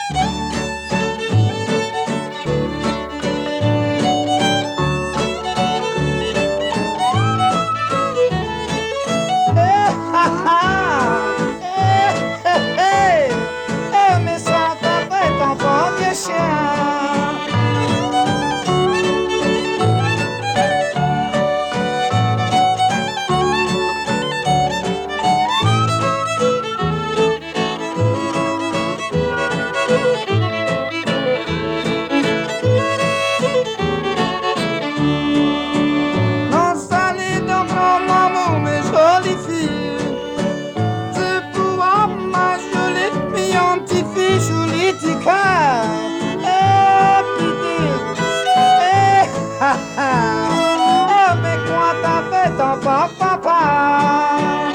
Mais ça fait ton bon vieux chien. Non, salut donc mon amour, mes jolies filles. Tu pourras ma jolie fille, un petit fille, jolie petit cœur. Ha ha. Oh, mais quoi t'as fait ton papa?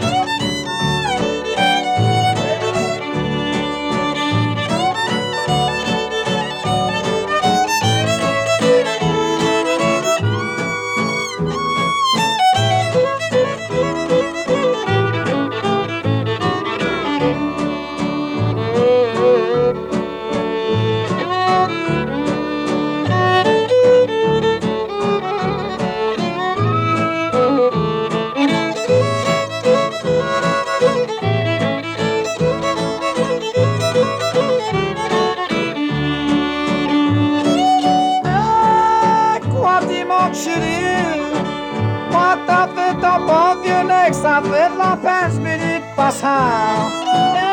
Quoi dis mon chéri? Moi t'as fait ton bon vieux nec, ça fait de la peine, je me dis pas ça.